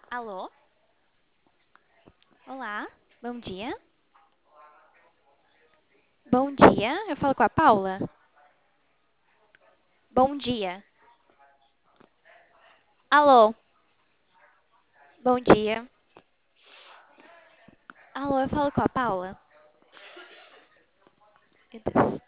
Alô? Olá, bom dia. Bom dia, eu falo com a Paula. Bom dia. Alô? Bom dia. Alô, eu falo com a Paula. Meu Deus.